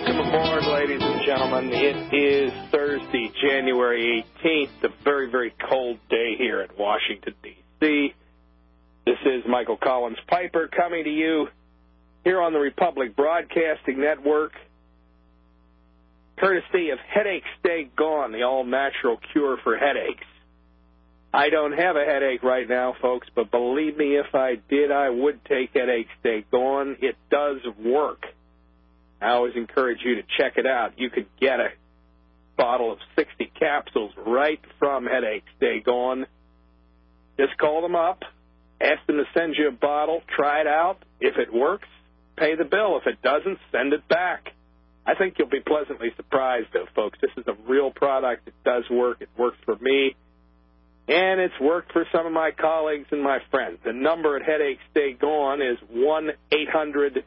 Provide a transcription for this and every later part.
Welcome aboard, ladies and gentlemen. It is Thursday, January 18th, a very, very cold day here in Washington, D.C. This is Michael Collins Piper coming to you here on the Republic Broadcasting Network, courtesy of Headache Stay Gone, the all-natural cure for headaches. I don't have a headache right now, folks, but believe me, if I did, I would take Headache Stay Gone. It does work. I always encourage you to check it out. You could get a bottle of 60 capsules right from Headache Stay Gone. Just call them up, ask them to send you a bottle, try it out. If it works, pay the bill. If it doesn't, send it back. I think you'll be pleasantly surprised, though, folks. This is a real product. It does work. It works for me, and it's worked for some of my colleagues and my friends. The number at Headache Stay Gone is 1-800-327-0727,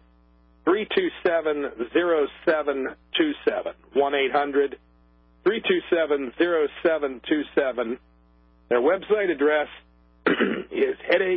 1-800-327-0727. Their website address is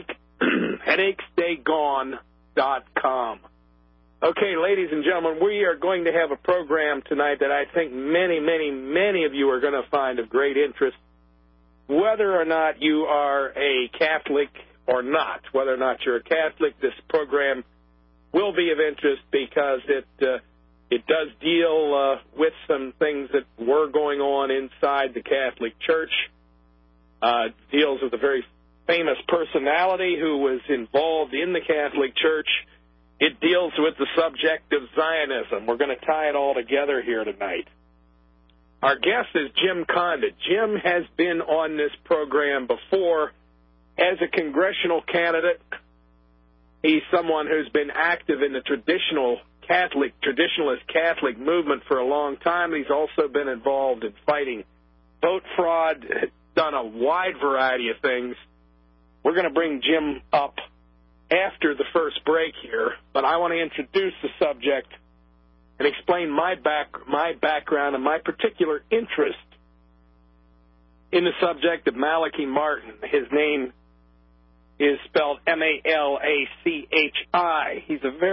headachestaygone.com. Okay, ladies and gentlemen, we are going to have a program tonight that I think many, many, many of you are going to find of great interest, whether or not you are a Catholic or not. Whether or not you're a Catholic, this program will be of interest because it does deal with some things that were going on inside the Catholic Church. It deals with a very famous personality who was involved in the Catholic Church. It deals with the subject of Zionism. We're going to tie it all together here tonight. Our guest is Jim Condit. Jim has been on this program before as a congressional candidate. He's someone who's been active in the traditionalist Catholic movement for a long time. He's also been involved in fighting vote fraud, done a wide variety of things. We're going to bring Jim up after the first break here, but I want to introduce the subject and explain my background and my particular interest in the subject of Malachi Martin. His name is spelled M-A-L-A-C-H-I.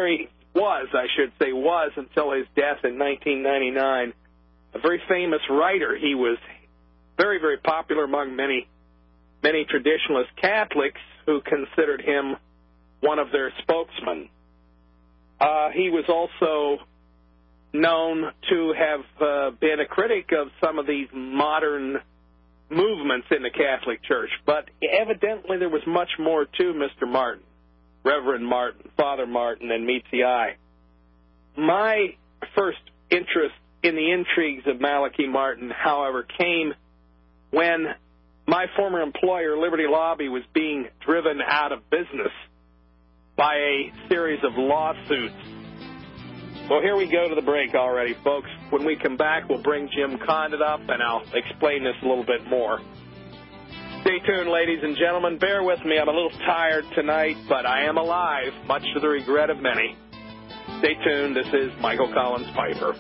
Was until his death in 1999, a very famous writer. He was very, very popular among many traditionalist Catholics who considered him one of their spokesmen. He was also known to have been a critic of some of these modern movements in the Catholic Church, but evidently there was much more to Mr. Martin, Reverend Martin, Father Martin, and meets the eye. My first interest in the intrigues of Malachi Martin, however, came when my former employer, Liberty Lobby, was being driven out of business by a series of lawsuits. Well, here we go to the break already, folks. When we come back, we'll bring Jim Condit up, and I'll explain this a little bit more. Stay tuned, ladies and gentlemen. Bear with me. I'm a little tired tonight, but I am alive, much to the regret of many. Stay tuned. This is Michael Collins Piper.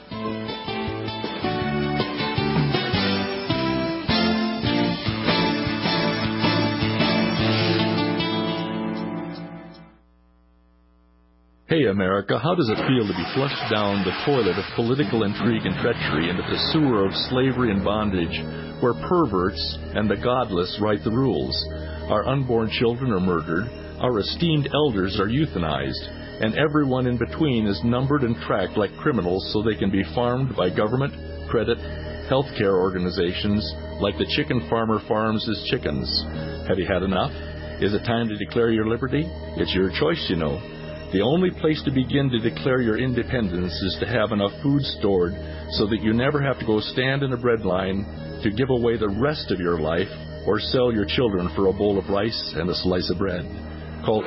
Hey, America, how does it feel to be flushed down the toilet of political intrigue and treachery into the sewer of slavery and bondage, where perverts and the godless write the rules? Our unborn children are murdered, our esteemed elders are euthanized, and everyone in between is numbered and tracked like criminals so they can be farmed by government, credit, healthcare organizations, like the chicken farmer farms his chickens. Have you had enough? Is it time to declare your liberty? It's your choice, you know. The only place to begin to declare your independence is to have enough food stored so that you never have to go stand in a bread line to give away the rest of your life or sell your children for a bowl of rice and a slice of bread. Call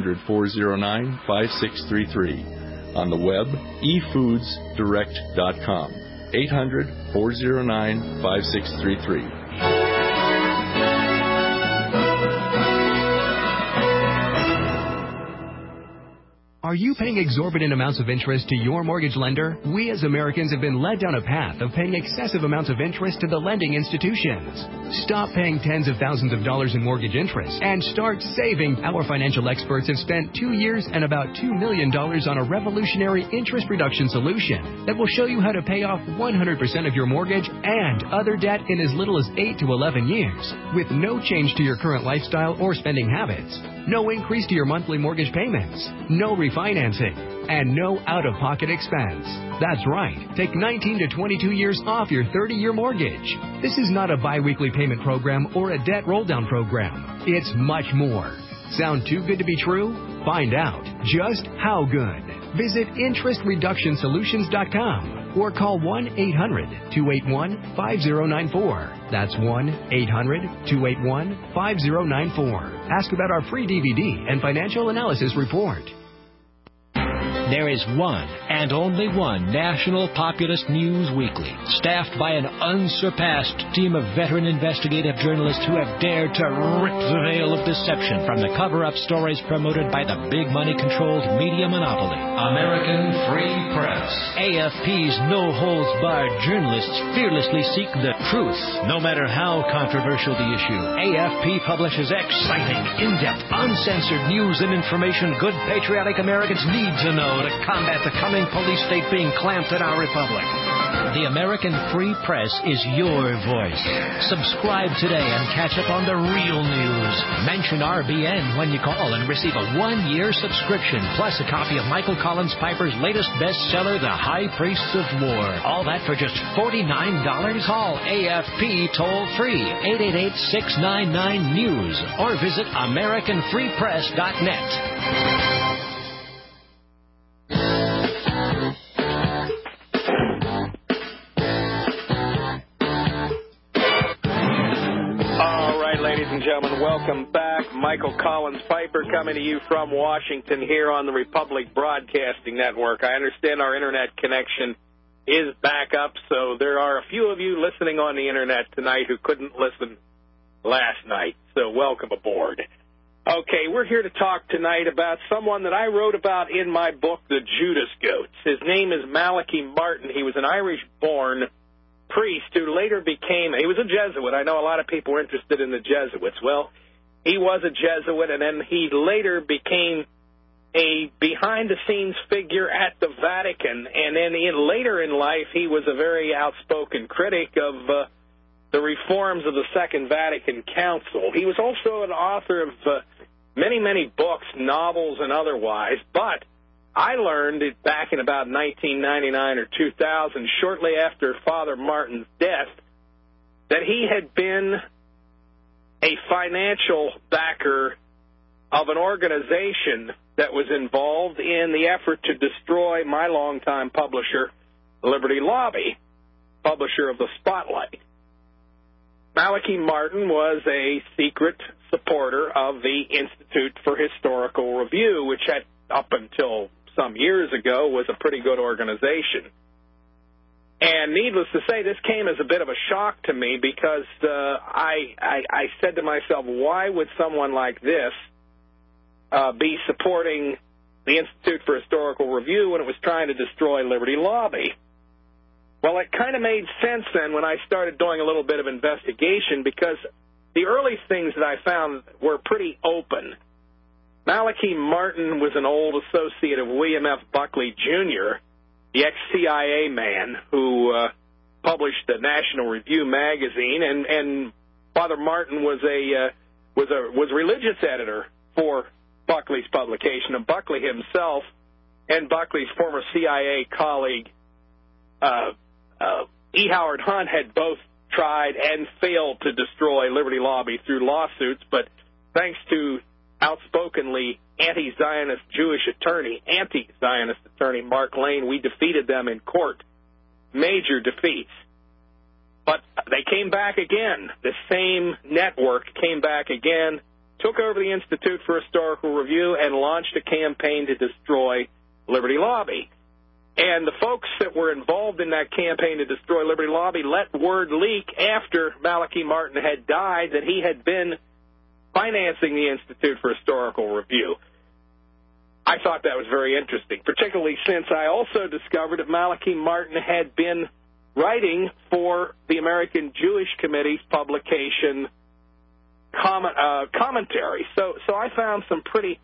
800-409-5633. On the web, efoodsdirect.com. 800-409-5633. Are Are you paying exorbitant amounts of interest to your mortgage lender? We as Americans have been led down a path of paying excessive amounts of interest to the lending institutions. Stop paying tens of thousands of dollars in mortgage interest and start saving. Our financial experts have spent 2 years and about $2 million on a revolutionary interest reduction solution that will show you how to pay off 100% of your mortgage and other debt in as little as 8 to 11 years with no change to your current lifestyle or spending habits. No increase to your monthly mortgage payments, no refinancing, and no out-of-pocket expense. That's right. Take 19 to 22 years off your 30-year mortgage. This is not a bi-weekly payment program or a debt roll-down program. It's much more. Sound too good to be true? Find out just how good. Visit interestreductionsolutions.com or call 1-800-281-5094. That's 1-800-281-5094. Ask about our free DVD and financial analysis report. There is one and only one national populist news weekly, staffed by an unsurpassed team of veteran investigative journalists who have dared to rip the veil of deception from the cover-up stories promoted by the big money-controlled media monopoly. American Free Press. AFP's no-holds-barred journalists fearlessly seek the truth, no matter how controversial the issue. AFP publishes exciting, in-depth, uncensored news and information good patriotic Americans need to know to combat the coming police state being clamped in our republic. The American Free Press is your voice. Subscribe today and catch up on the real news. Mention RBN when you call and receive a 1-year subscription, plus a copy of Michael Collins Piper's latest bestseller, The High Priests of War. All that for just $49. Call AFP toll-free, 888-699-NEWS, or visit AmericanFreePress.net. Gentlemen, welcome back. Michael Collins Piper coming to you from Washington here on the Republic Broadcasting Network. I understand our internet connection is back up, so there are a few of you listening on the internet tonight who couldn't listen last night, so welcome aboard. Okay, we're here to talk tonight about someone that I wrote about in my book, The Judas Goats. His name is Malachi Martin. He was an Irish-born priest who later became, he was a Jesuit. I know a lot of people were interested in the Jesuits. Well, he was a Jesuit, and then he later became a behind-the-scenes figure at the Vatican, and then later in life he was a very outspoken critic of the reforms of the Second Vatican Council. He was also an author of many, many books, novels, and otherwise, but I learned it back in about 1999 or 2000, shortly after Father Martin's death, that he had been a financial backer of an organization that was involved in the effort to destroy my longtime publisher, Liberty Lobby, publisher of the Spotlight. Malachi Martin was a secret supporter of the Institute for Historical Review, which had, up until some years ago, was a pretty good organization. And needless to say, this came as a bit of a shock to me because I said to myself, why would someone like this be supporting the Institute for Historical Review when it was trying to destroy Liberty Lobby? Well, it kind of made sense then when I started doing a little bit of investigation, because the early things that I found were pretty open. Malachi Martin was an old associate of William F. Buckley, Jr., the ex-CIA man who published the National Review magazine, and Father Martin was a religious editor for Buckley's publication, and Buckley himself and Buckley's former CIA colleague E. Howard Hunt had both tried and failed to destroy Liberty Lobby through lawsuits, but thanks to outspokenly anti-Zionist attorney Mark Lane, we defeated them in court. Major defeats. But they came back again. The same network came back again, took over the Institute for Historical Review, and launched a campaign to destroy Liberty Lobby. And the folks that were involved in that campaign to destroy Liberty Lobby let word leak after Malachi Martin had died that he had been financing the Institute for Historical Review. I thought that was very interesting, particularly since I also discovered that Malachi Martin had been writing for the American Jewish Committee's publication commentary. So I found some pretty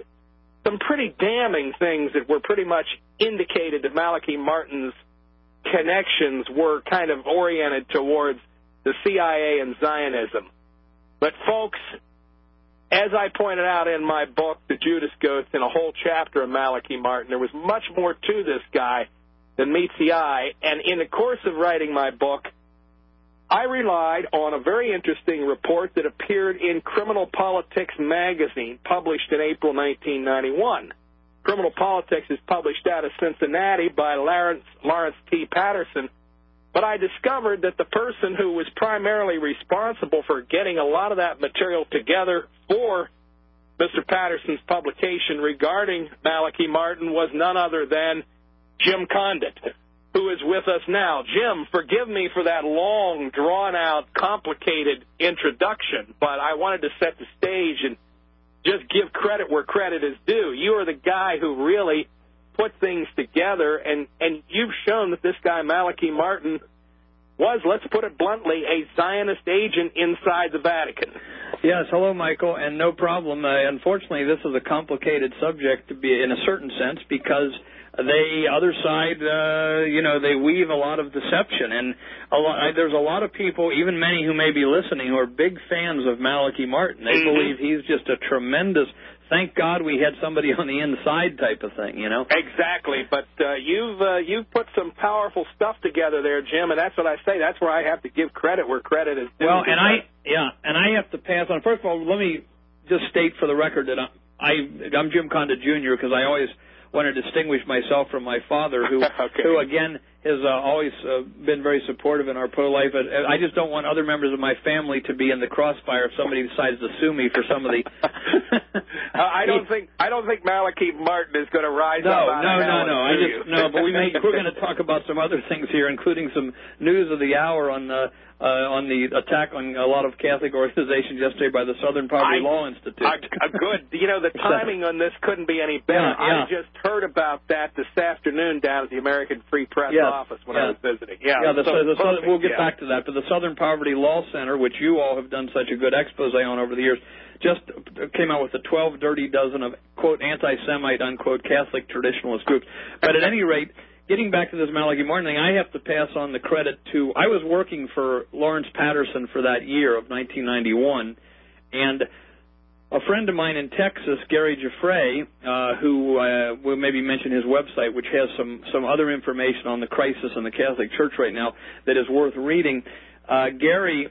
damning things that were pretty much indicated that Malachi Martin's connections were kind of oriented towards the CIA and Zionism. But, folks, as I pointed out in my book, The Judas Goats, in a whole chapter of Malachi Martin, there was much more to this guy than meets the eye. And in the course of writing my book, I relied on a very interesting report that appeared in Criminal Politics magazine, published in April 1991. Criminal Politics is published out of Cincinnati by Lawrence T. Patterson. But I discovered that the person who was primarily responsible for getting a lot of that material together for Mr. Patterson's publication regarding Malachi Martin was none other than Jim Condit, who is with us now. Jim, forgive me for that long, drawn-out, complicated introduction, but I wanted to set the stage and just give credit where credit is due. You are the guy who really put things together, and you've shown that this guy, Malachi Martin, was, let's put it bluntly, a Zionist agent inside the Vatican. Yes, hello, Michael, and no problem. Unfortunately, this is a complicated subject to be, in a certain sense, because the other side, they weave a lot of deception, and there's a lot of people, even many who may be listening, who are big fans of Malachi Martin. They believe he's just a tremendous, thank God we had somebody on the inside type of thing, you know? Exactly, but you've put some powerful stuff together there, Jim, and that's what I say. That's where I have to give credit where credit is due. Well, and I have to pass on. First of all, let me just state for the record that I'm Jim Condit Jr. because I always want to distinguish myself from my father, who again has always been very supportive in our pro-life. I just don't want other members of my family to be in the crossfire if somebody decides to sue me for some of the. I don't think Malachi Martin is going to rise up. No. But we're going to talk about some other things here, including some news of the hour on the attack on a lot of Catholic organizations yesterday by the Southern Poverty Law Institute. Good. The timing on this couldn't be any better. Yeah. I just heard about that this afternoon down at the American Free Press office when I was visiting. We'll get back to that. But the Southern Poverty Law Center, which you all have done such a good expose on over the years, just came out with the 12 dirty dozen of, quote, anti-Semite, unquote, Catholic traditionalist groups. But at any rate, getting back to this Malachi Martin thing, I have to pass on the credit to, I was working for Lawrence Patterson for that year of 1991, and a friend of mine in Texas, Gary Giuffre, who will maybe mention his website, which has some other information on the crisis in the Catholic Church right now that is worth reading. Gary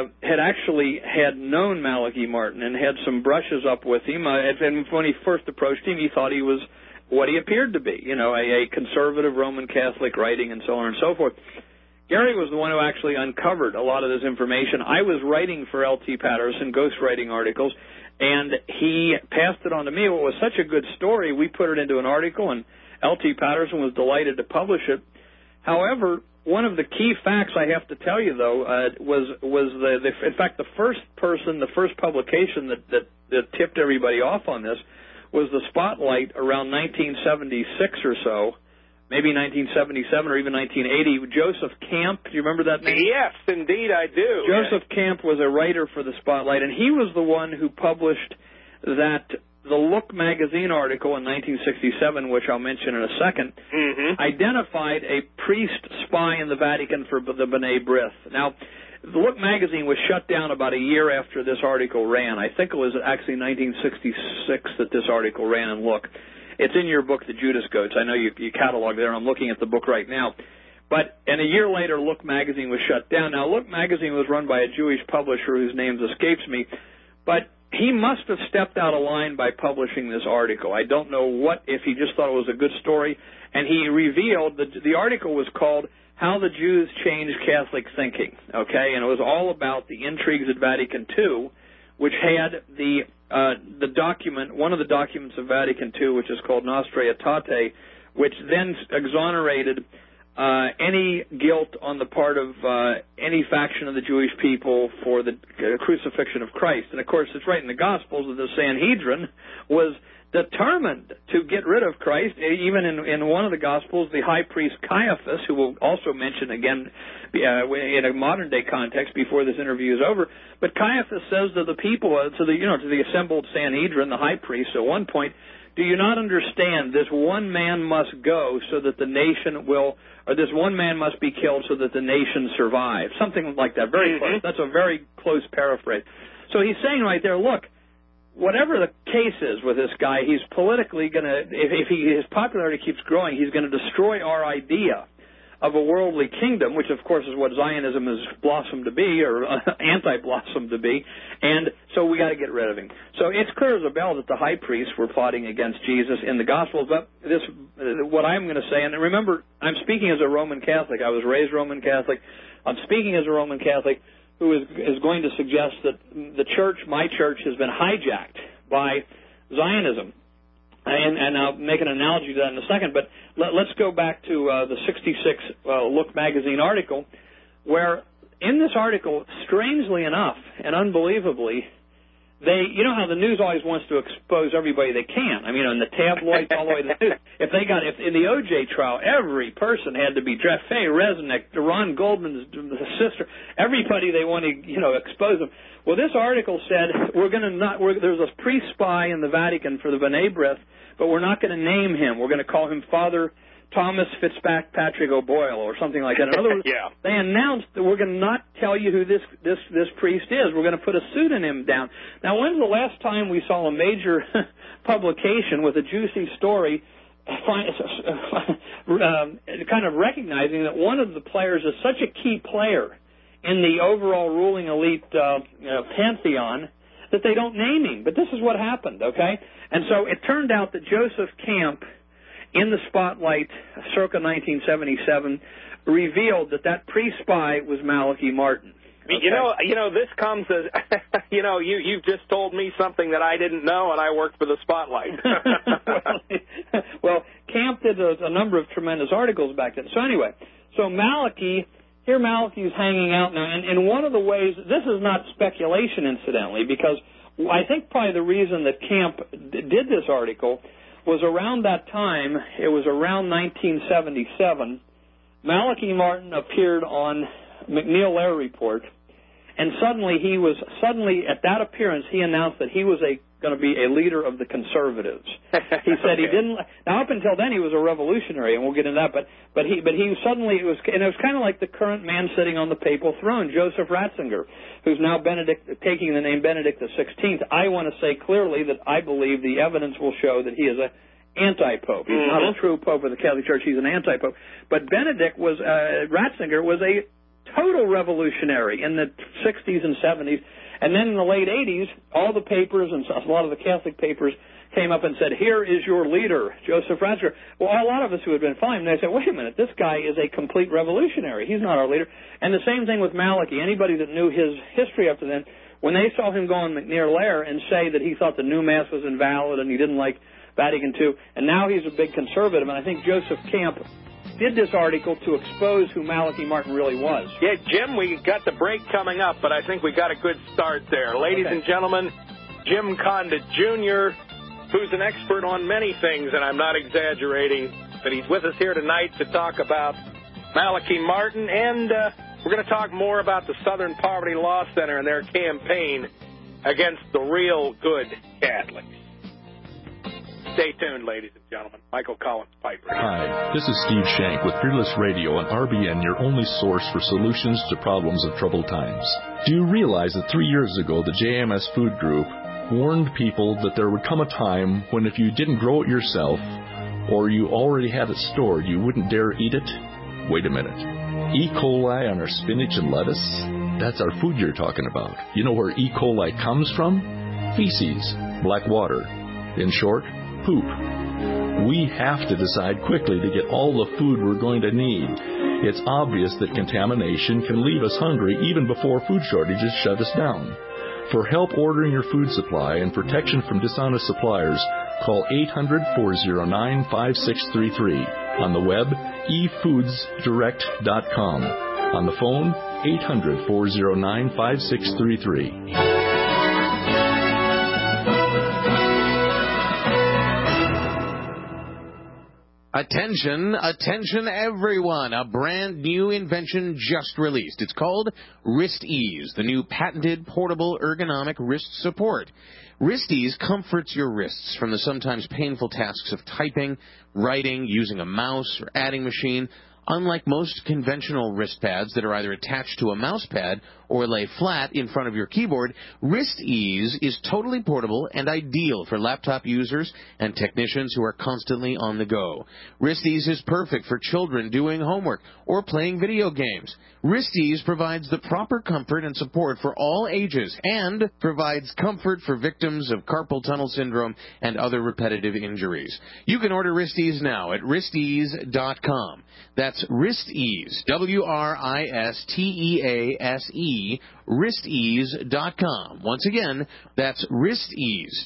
had known Malachi Martin and had some brushes up with him. And when he first approached him, he thought he was what he appeared to be, a conservative Roman Catholic writing and so on and so forth. Gary was the one who actually uncovered a lot of this information. I was writing for L.T. Patterson, ghostwriting articles, and he passed it on to me. It was such a good story, we put it into an article, and L.T. Patterson was delighted to publish it. However, one of the key facts I have to tell you, though, was in fact, the first publication that tipped everybody off on this was the Spotlight around 1976 or so, maybe 1977 or even 1980. Joseph Camp, do you remember that name? Yes, indeed I do. Joseph Camp was a writer for the Spotlight, and he was the one who published the Look magazine article in 1967, which I'll mention in a second, identified a priest spy in the Vatican for the B'nai B'rith. Now, the Look magazine was shut down about a year after this article ran. I think it was actually 1966 that this article ran in Look. It's in your book, The Judas Goats. I know you catalog there. I'm looking at the book right now. And a year later, Look magazine was shut down. Now, Look magazine was run by a Jewish publisher whose name escapes me, but he must have stepped out of line by publishing this article. I don't know if he just thought it was a good story, and he revealed that the article was called How the Jews Changed Catholic Thinking, okay? And it was all about the intrigues at Vatican II, which had the document, one of the documents of Vatican II, which is called Nostra Aetate, which then exonerated any guilt on the part of any faction of the Jewish people for the crucifixion of Christ. And, of course, it's right in the Gospels that the Sanhedrin was determined to get rid of Christ. Even in one of the Gospels, the high priest Caiaphas, who we'll also mention again in a modern-day context before this interview is over, but Caiaphas says to the people, to the assembled Sanhedrin, the high priest, at one point, do you not understand this one man must go so that the nation will, or this one man must be killed so that the nation survives? Something like that. Very close. That's a very close paraphrase. So he's saying right there, look, whatever the case is with this guy, he's politically going to, if his popularity keeps growing, he's going to destroy our idea of a worldly kingdom, which, of course, is what Zionism has blossomed to be, or anti-blossomed to be, and so we got to get rid of him. So it's clear as a bell that the high priests were plotting against Jesus in the Gospels, but what I'm going to say, and remember, I'm speaking as a Roman Catholic. I was raised Roman Catholic. I'm speaking as a Roman Catholic who is going to suggest that the church, my church, has been hijacked by Zionism. And I'll make an analogy to that in a second, but let's go back to the 66 Look magazine article, where in this article, strangely enough and unbelievably, you know how the news always wants to expose everybody they can. I mean, on the tabloids all the way to the news. If in the O.J. trial, every person had to be Jeff Fay, Resnick, Ron Goldman's sister, everybody they want to, expose them. Well, this article said there's a priest spy in the Vatican for the B'nai B'rith, but we're not going to name him. We're going to call him Father Thomas Fitzpatrick O'Boyle or something like that. In other words, They announced that we're going to not tell you who this priest is. We're going to put a pseudonym down. Now, when's the last time we saw a major publication with a juicy story kind of recognizing that one of the players is such a key player in the overall ruling elite pantheon that they don't name him? But this is what happened, okay? And so it turned out that Joseph Camp, in the Spotlight, circa 1977, revealed that priest spy was Malachi Martin. Okay? This comes as, you just told me something that I didn't know, and I worked for the Spotlight. Well, Camp did a number of tremendous articles back then. So anyway, Malachi's hanging out now, and in one of the ways, this is not speculation, incidentally, because I think probably the reason that Camp did this article was around that time, it was around 1977, Malachi Martin appeared on McNeil-Lehrer Report, and suddenly at that appearance, he announced that he was going to be a leader of the conservatives. He said he didn't. Now, up until then, he was a revolutionary, and we'll get into that. But he suddenly, it was kind of like the current man sitting on the papal throne, Joseph Ratzinger, who's now taking the name Benedict XVI. I want to say clearly that I believe the evidence will show that he is an anti-pope. He's not a true pope of the Catholic Church. He's an anti-pope. But Ratzinger was a total revolutionary in the 60s and 70s. And then in the late 80s, all the papers and a lot of the Catholic papers came up and said, here is your leader, Joseph Ratzinger. Well, a lot of us who had been fine, they said, wait a minute, this guy is a complete revolutionary. He's not our leader. And the same thing with Malachi. Anybody that knew his history up to then, when they saw him go on McNeil-Lehrer and say that he thought the new Mass was invalid and he didn't like Vatican II, and now he's a big conservative, and I think Joseph Camp did this article to expose who Malachi Martin really was. Yeah, Jim, we got the break coming up, but I think we got a good start there. Ladies and gentlemen, Jim Condit Jr., who's an expert on many things, and I'm not exaggerating, but he's with us here tonight to talk about Malachi Martin, and we're going to talk more about the Southern Poverty Law Center and their campaign against the real good Catholics. Stay tuned, ladies and gentlemen. Michael Collins Piper. Hi, this is Steve Shank with Fearless Radio and RBN, your only source for solutions to problems of troubled times. Do you realize that 3 years ago, the JMS Food Group warned people that there would come a time when if you didn't grow it yourself or you already had it stored, you wouldn't dare eat it? Wait a minute. E. coli on our spinach and lettuce? That's our food you're talking about. You know where E. coli comes from? Feces, black water. In short, poop. We have to decide quickly to get all the food we're going to need. It's obvious that contamination can leave us hungry even before food shortages shut us down. For help ordering your food supply and protection from dishonest suppliers, call 800-409-5633. On the web, efoodsdirect.com. On the phone, 800-409-5633. Attention, attention everyone. A brand new invention just released. It's called WristEase, the new patented portable ergonomic wrist support. WristEase comforts your wrists from the sometimes painful tasks of typing, writing, using a mouse, or adding machine. Unlike most conventional wrist pads that are either attached to a mouse pad or lay flat in front of your keyboard, WristEase is totally portable and ideal for laptop users and technicians who are constantly on the go. WristEase is perfect for children doing homework or playing video games. WristEase provides the proper comfort and support for all ages and provides comfort for victims of carpal tunnel syndrome and other repetitive injuries. You can order WristEase now at wristease.com. That's WristEase, WrIstease, wristease.com. Once again, that's WristEase,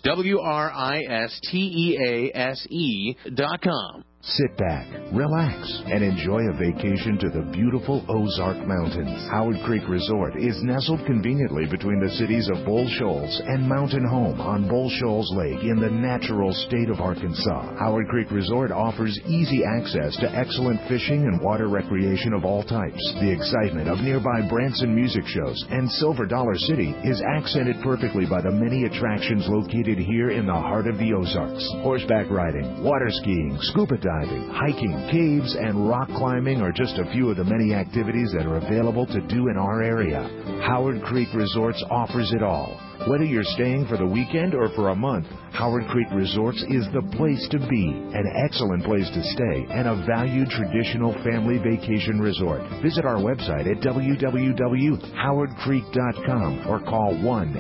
WrIstease.com. Sit back, relax, and enjoy a vacation to the beautiful Ozark Mountains. Howard Creek Resort is nestled conveniently between the cities of Bull Shoals and Mountain Home on Bull Shoals Lake in the natural state of Arkansas. Howard Creek Resort offers easy access to excellent fishing and water recreation of all types. The excitement of nearby Branson music shows and Silver Dollar City is accented perfectly by the many attractions located here in the heart of the Ozarks. Horseback riding, water skiing, scuba diving, hiking, caves, and rock climbing are just a few of the many activities that are available to do in our area. Howard Creek Resorts offers it all. Whether you're staying for the weekend or for a month, Howard Creek Resorts is the place to be, an excellent place to stay, and a valued traditional family vacation resort. Visit our website at www.howardcreek.com or call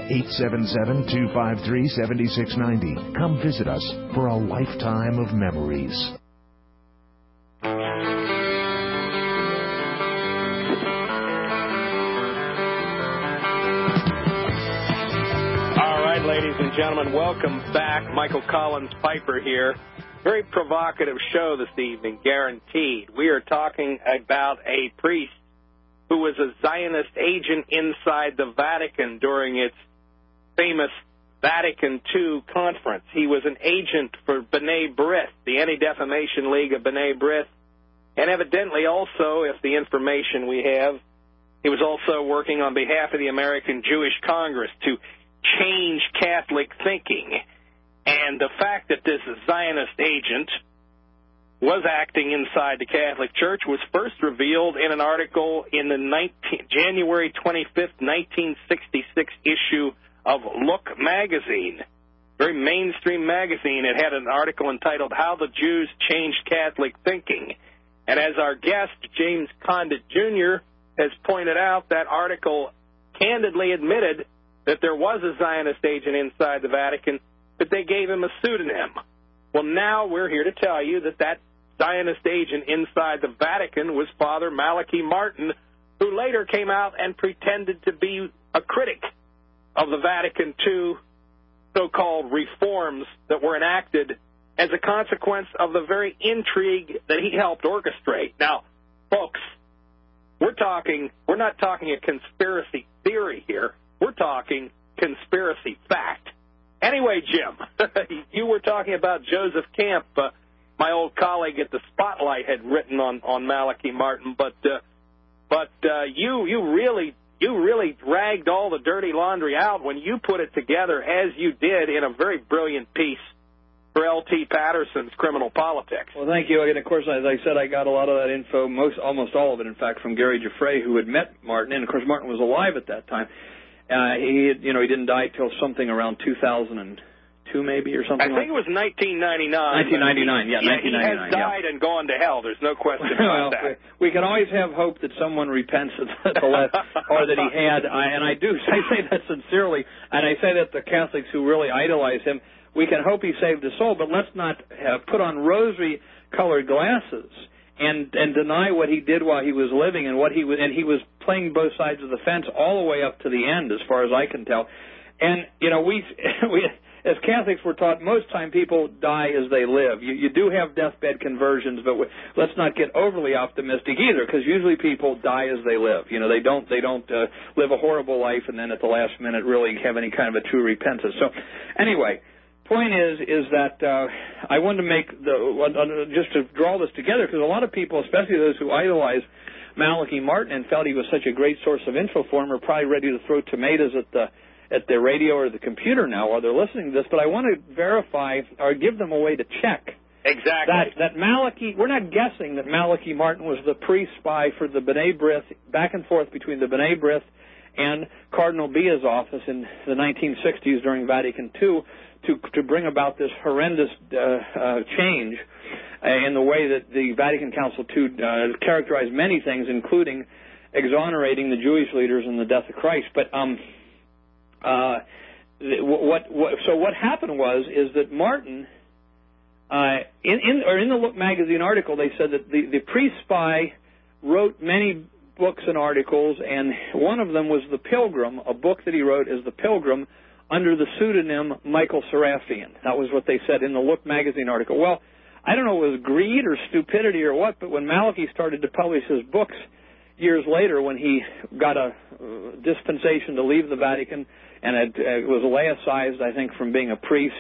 1-877-253-7690. Come visit us for a lifetime of memories. Ladies and gentlemen, welcome back. Michael Collins Piper here. Very provocative show this evening, guaranteed. We are talking about a priest who was a Zionist agent inside the Vatican during its famous Vatican II conference. He was an agent for B'nai B'rith, the Anti-Defamation League of B'nai B'rith, and evidently also, if the information we have, he was also working on behalf of the American Jewish Congress to change Catholic thinking. And the fact that this Zionist agent was acting inside the Catholic Church was first revealed in an article in the January 25th, 1966 issue of Look magazine, very mainstream magazine. It had an article entitled How the Jews Changed Catholic Thinking. And as our guest, James Condit Jr., has pointed out, that article candidly admitted that there was a Zionist agent inside the Vatican, but they gave him a pseudonym. Well, now we're here to tell you that that Zionist agent inside the Vatican was Father Malachi Martin, who later came out and pretended to be a critic of the Vatican II so-called reforms that were enacted as a consequence of the very intrigue that he helped orchestrate. Now, folks, we're not talking a conspiracy theory here. We're talking conspiracy fact. Anyway, Jim, you were talking about Joseph Camp, my old colleague at the Spotlight had written on Malachi Martin, but you really dragged all the dirty laundry out when you put it together as you did in a very brilliant piece for L.T. Patterson's Criminal Politics. Well, thank you. And, of course, as I said, I got a lot of that info, almost all of it, in fact, from Gary Giuffre, who had met Martin. And, of course, Martin was alive at that time. He didn't die till something around 2002, maybe, or something. I think it was 1999. 1999, yeah, 1999. He has died and gone to hell. There's no question about that. We can always have hope that someone repents at the last, or that he had. I say that sincerely, and I say that the Catholics who really idolize him, we can hope he saved his soul, but let's not put on rosary-colored glasses and deny what he did while he was living and he was playing both sides of the fence all the way up to the end, as far as I can tell. And we as Catholics, we're taught most time people die as they live. You do have deathbed conversions, but let's not get overly optimistic either, because usually people die as they live. You know, they don't live a horrible life and then at the last minute really have any kind of a true repentance. So, anyway, point is that I wanted to make just to draw this together, because a lot of people, especially those who idolize Malachi Martin and felt he was such a great source of info for them, are probably ready to throw tomatoes at the radio or the computer now while they're listening to this. But I want to verify or give them a way to check exactly that Malachi. We're not guessing that Malachi Martin was the priest spy for the B'nai B'rith, back and forth between the B'nai B'rith and Cardinal Bia's office in the 1960s during Vatican II to bring about this horrendous change in the way that the Vatican Council II characterized many things, including exonerating the Jewish leaders in the death of Christ. But so what happened is that Martin, in the Look magazine article, they said that the priest spy wrote many books and articles, and one of them was The Pilgrim, a book that he wrote as The Pilgrim under the pseudonym Michael Serafian. That was what they said in the Look magazine article. Well, I don't know if it was greed or stupidity or what, but when Malachi started to publish his books years later, when he got a dispensation to leave the Vatican and it was laicized, I think, from being a priest,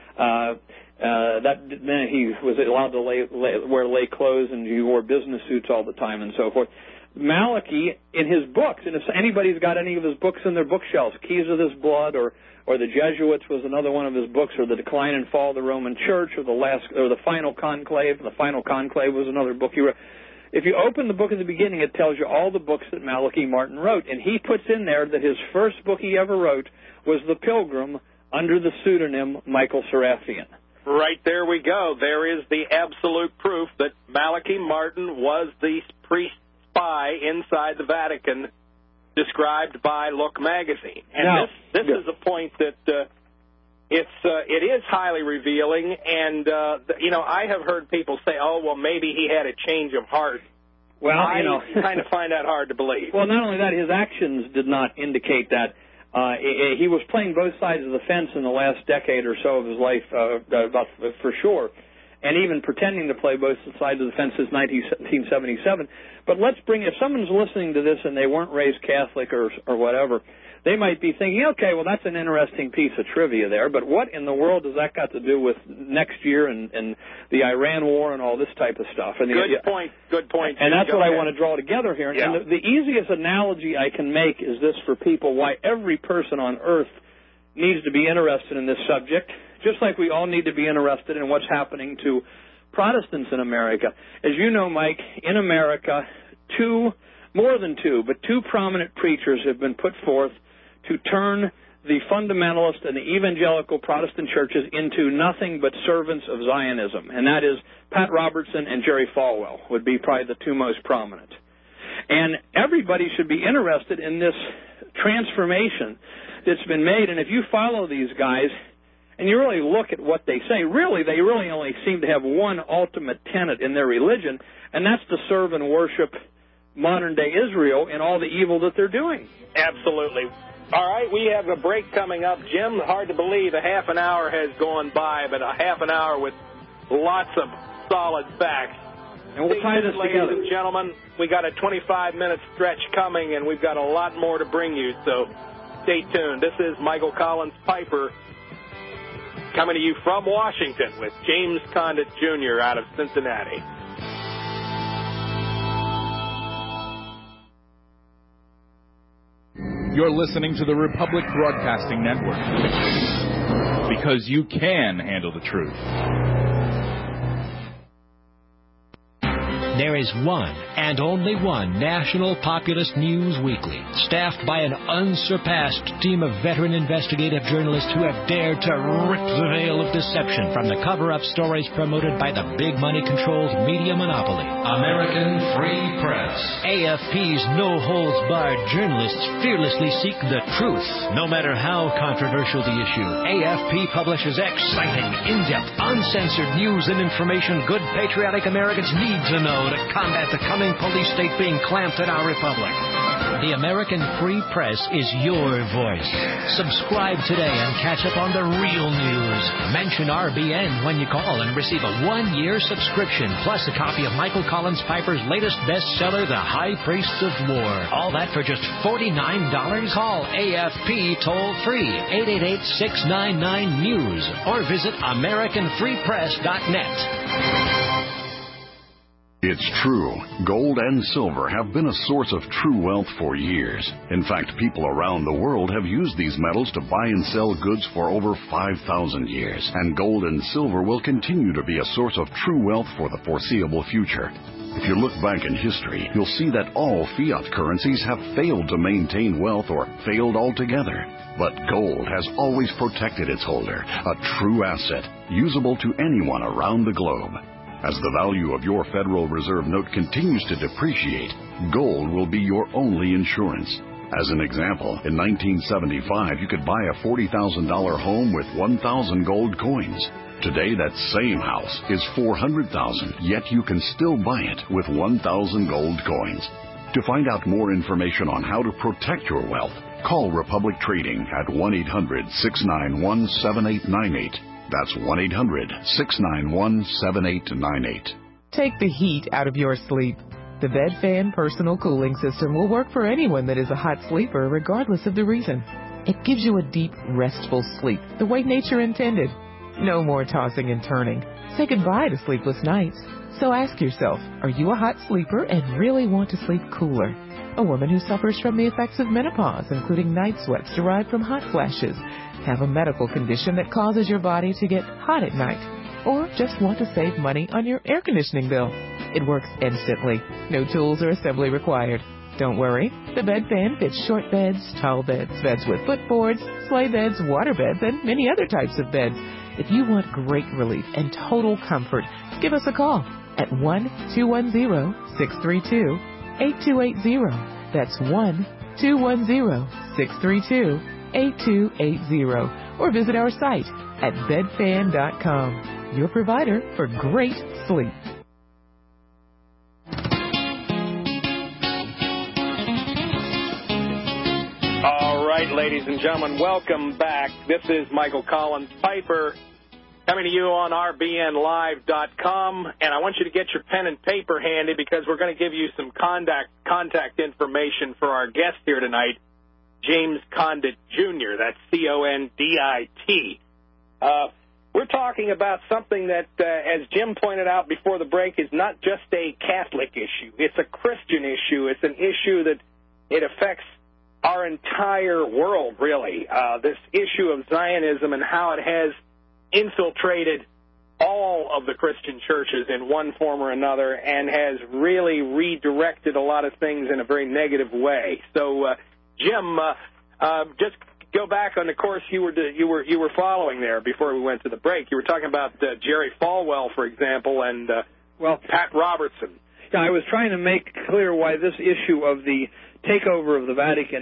then he was allowed to wear lay clothes, and he wore business suits all the time and so forth. Malachi, in his books, and if anybody's got any of his books in their bookshelves, Keys of This Blood, or the Jesuits was another one of his books, or The Decline and Fall of the Roman Church, or the Final Conclave. The Final Conclave was another book he wrote. If you open the book at the beginning, it tells you all the books that Malachi Martin wrote, and he puts in there that his first book he ever wrote was The Pilgrim under the pseudonym Michael Serafian. Right, there we go. There is the absolute proof that Malachi Martin was the priest spy inside the Vatican described by Look magazine. And now, this is a point that it is highly revealing, and I have heard people say, oh, well, maybe he had a change of heart. Well, I kind of find that hard to believe. Well, not only that, his actions did not indicate that. He was playing both sides of the fence in the last decade or so of his life, for sure, and even pretending to play both sides of the fence since 1977. But if someone's listening to this and they weren't raised Catholic or whatever, they might be thinking, okay, well, that's an interesting piece of trivia there, but what in the world does that got to do with next year and the Iran war and all this type of stuff? And Good point. And that's what I want to draw together here. Yeah. And the easiest analogy I can make is this for people, why every person on earth needs to be interested in this subject, just like we all need to be interested in what's happening to Protestants in America. As you know, Mike, in America, more than two prominent preachers have been put forth to turn the fundamentalist and the evangelical Protestant churches into nothing but servants of Zionism, and that is Pat Robertson and Jerry Falwell would be probably the two most prominent. And everybody should be interested in this transformation that's been made, and if you follow these guys and you really look at what they say, they really only seem to have one ultimate tenet in their religion, and that's to serve and worship modern-day Israel and all the evil that they're doing. Absolutely. All right, we have a break coming up. Jim, hard to believe a half an hour has gone by, but a half an hour with lots of solid facts. And we'll tie this together. Ladies and gentlemen, we got a 25-minute stretch coming, and we've got a lot more to bring you, so stay tuned. This is Michael Collins Piper coming to you from Washington with James Condit Jr. out of Cincinnati. You're listening to the Republic Broadcasting Network, because you can handle the truth. There is one and only one national populist news weekly, staffed by an unsurpassed team of veteran investigative journalists who have dared to rip the veil of deception from the cover-up stories promoted by the big money-controlled media monopoly. American Free Press. AFP's no-holds-barred journalists fearlessly seek the truth, no matter how controversial the issue. AFP publishes exciting, in-depth, uncensored news and information good patriotic Americans need to know to combat the coming police state being clamped in our republic. The American Free Press is your voice. Subscribe today and catch up on the real news. Mention RBN when you call and receive a 1-year subscription, plus a copy of Michael Collins Piper's latest bestseller, The High Priests of War. All that for just $49. Call AFP toll-free, 888-699-NEWS, or visit AmericanFreePress.net. It's true. Gold and silver have been a source of true wealth for years. In fact, people around the world have used these metals to buy and sell goods for over 5,000 years. And gold and silver will continue to be a source of true wealth for the foreseeable future. If you look back in history, you'll see that all fiat currencies have failed to maintain wealth or failed altogether. But gold has always protected its holder, a true asset, usable to anyone around the globe. As the value of your Federal Reserve note continues to depreciate, gold will be your only insurance. As an example, in 1975, you could buy a $40,000 home with 1,000 gold coins. Today, that same house is $400,000, yet you can still buy it with 1,000 gold coins. To find out more information on how to protect your wealth, call Republic Trading at 1-800-691-7898. That's 1-800-691-7898. Take the heat out of your sleep. The BedFan Personal Cooling System will work for anyone that is a hot sleeper, regardless of the reason. It gives you a deep, restful sleep, the way nature intended. No more tossing and turning. Say goodbye to sleepless nights. So ask yourself, are you a hot sleeper and really want to sleep cooler? A woman who suffers from the effects of menopause, including night sweats derived from hot flashes, have a medical condition that causes your body to get hot at night, or just want to save money on your air conditioning bill. It works instantly. No tools or assembly required. Don't worry. The BedFan fits short beds, tall beds, beds with footboards, sleigh beds, water beds, and many other types of beds. If you want great relief and total comfort, give us a call at 1-210-632-8280. That's 1-210-632-8280. 8280, or visit our site at bedfan.com, your provider for great sleep. All right, ladies and gentlemen, welcome back. This is Michael Collins Piper coming to you on RBNLive.com, and I want you to get your pen and paper handy because we're going to give you some contact information for our guest here tonight, James Condit Jr., that's C-O-N-D-I-T. We're talking about something that, as Jim pointed out before the break, is not just a Catholic issue. It's a Christian issue. It's an issue that it affects our entire world, really. This issue of Zionism and how it has infiltrated all of the Christian churches in one form or another and has really redirected a lot of things in a very negative way. So, Jim, just go back on the course you were following there before we went to the break. You were talking about Jerry Falwell, for example, and Pat Robertson. Yeah, I was trying to make clear why this issue of the takeover of the Vatican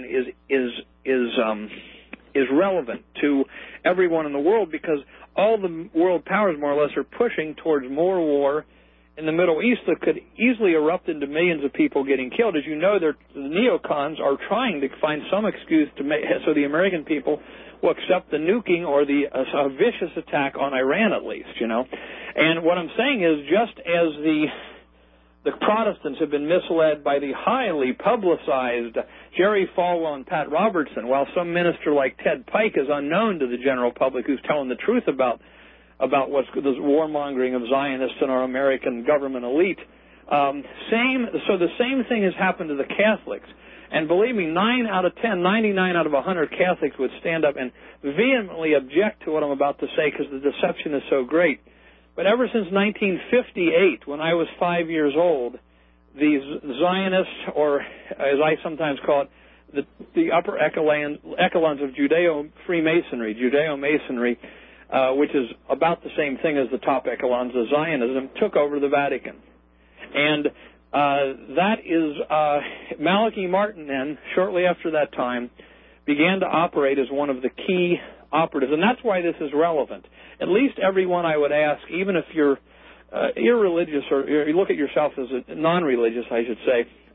is relevant to everyone in the world, because all the world powers more or less are pushing towards more war in the Middle East that could easily erupt into millions of people getting killed. As you know, the neocons are trying to find some excuse to make so the American people will accept the nuking or the vicious attack on Iran, at least, you know. And what I'm saying is, just as the Protestants have been misled by the highly publicized Jerry Falwell and Pat Robertson, while some minister like Ted Pike is unknown to the general public who's telling the truth about what's the warmongering of Zionists and our American government elite. So the same thing has happened to the Catholics. And believe me, 99 out of 100 Catholics would stand up and vehemently object to what I'm about to say because the deception is so great. But ever since 1958, when I was 5 years old, these Zionists, or as I sometimes call it, the upper echelons of Judeo-Freemasonry, Judeo-Masonry, which is about the same thing as the top echelons of Zionism, took over the Vatican. And that is Malachi Martin then, shortly after that time, began to operate as one of the key operatives. And that's why this is relevant. At least everyone I would ask, even if you're irreligious or you look at yourself as a non-religious, I should say,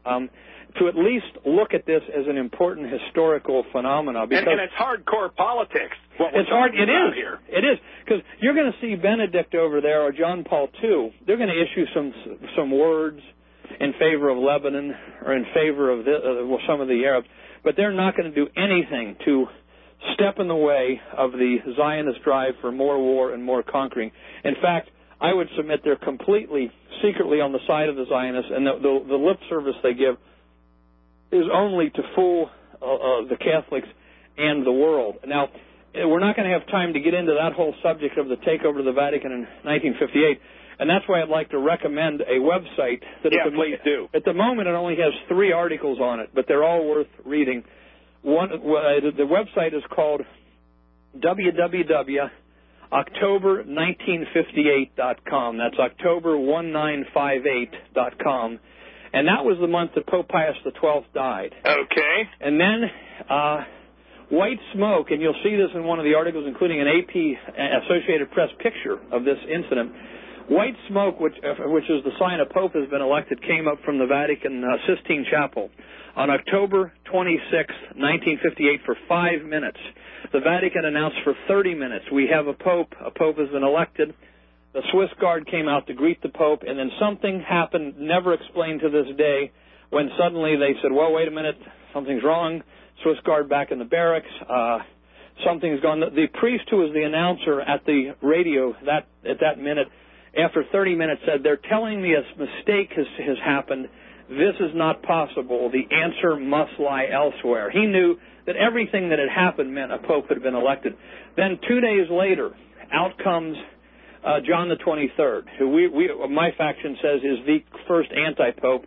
to at least look at this as an important historical phenomenon. And it's hardcore politics. It's hard. It is. Here. It is, because you're going to see Benedict over there or John Paul II. They're going to issue some words in favor of Lebanon or in favor of some of the Arabs, but they're not going to do anything to step in the way of the Zionist drive for more war and more conquering. In fact, I would submit they're completely secretly on the side of the Zionists, and the lip service they give is only to fool the Catholics and the world. Now, we're not going to have time to get into that whole subject of the takeover of the Vatican in 1958, and that's why I'd like to recommend a website that please do. At the moment, it only has 3 articles on it, but they're all worth reading. The website is called www.october1958.com. That's October1958.com. And that was the month that Pope Pius XII died. Okay. And then white smoke, and you'll see this in one of the articles, including an AP Associated Press picture of this incident. White smoke, which is the sign a pope has been elected, came up from the Vatican Sistine Chapel on October 26, 1958, for 5 minutes. The Vatican announced for 30 minutes, we have a pope has been elected. The Swiss Guard came out to greet the Pope, and then something happened, never explained to this day, when suddenly they said, well, wait a minute, something's wrong. Swiss Guard back in the barracks. Something's gone. The priest who was the announcer at the radio at that minute, after 30 minutes, said, they're telling me a mistake has happened. This is not possible. The answer must lie elsewhere. He knew that everything that had happened meant a Pope had been elected. Then 2 days later, out comes John the 23rd, who my faction says is the first anti-pope.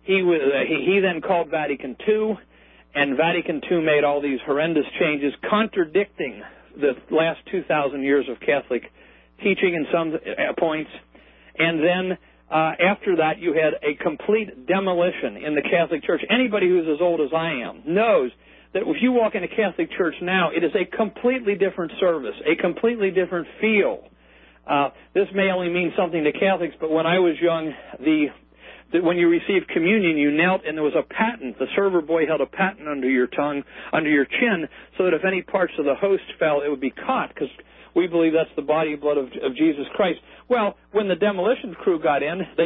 He then called Vatican II, and Vatican II made all these horrendous changes, contradicting the last 2,000 years of Catholic teaching in some points. And then after that, you had a complete demolition in the Catholic Church. Anybody who's as old as I am knows that if you walk in a Catholic church now, it is a completely different service, a completely different feel. This may only mean something to Catholics, but when I was young, when you received communion, you knelt and there was a patent. The server boy held a patent under your tongue, under your chin, so that if any parts of the host fell, it would be caught, because we believe that's the body and blood of Jesus Christ. Well, when the demolition crew got in, they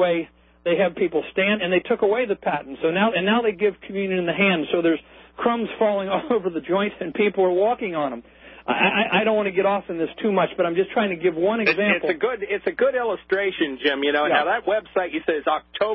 had people stand, and they took away the patent. So now they give communion in the hand, so there's crumbs falling all over the joint, and people are walking on them. I don't want to get off in this too much, but I'm just trying to give one example. It's a good illustration, Jim. You know, Now that website you said is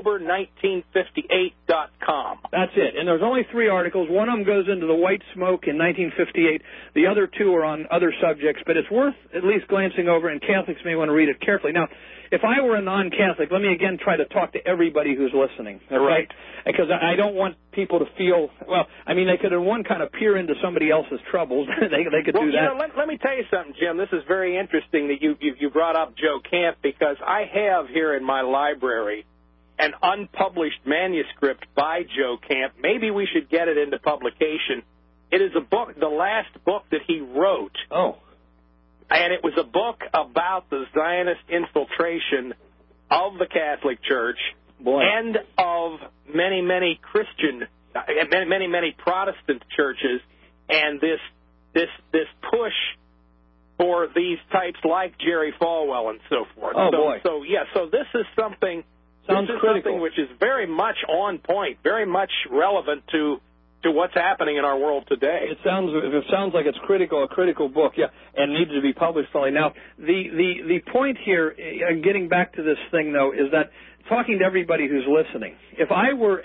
October1958.com. That's it. And there's only 3 articles. One of them goes into the white smoke in 1958. The other 2 are on other subjects, but it's worth at least glancing over, and Catholics may want to read it carefully. Now, if I were a non-Catholic, let me again try to talk to everybody who's listening. Okay? Right. Because I don't want people to feel, well, I mean, they could in one kind of peer into somebody else's troubles. they could do that. You know, let me tell you something, Jim. This is very interesting that you brought up Joe Camp, because I have here in my library an unpublished manuscript by Joe Camp. Maybe we should get it into publication. It is a book, the last book that he wrote. Oh. And it was a book about the Zionist infiltration of the Catholic Church and of many, many Christian, many Protestant churches, and this push for these types like Jerry Falwell and so forth. Oh, boy. So this is something. Something which is very much on point, very much relevant to what's happening in our world today. It sounds like it's a critical book, and needs to be published fully. Now, the point here, getting back to this thing though, is that talking to everybody who's listening, if I were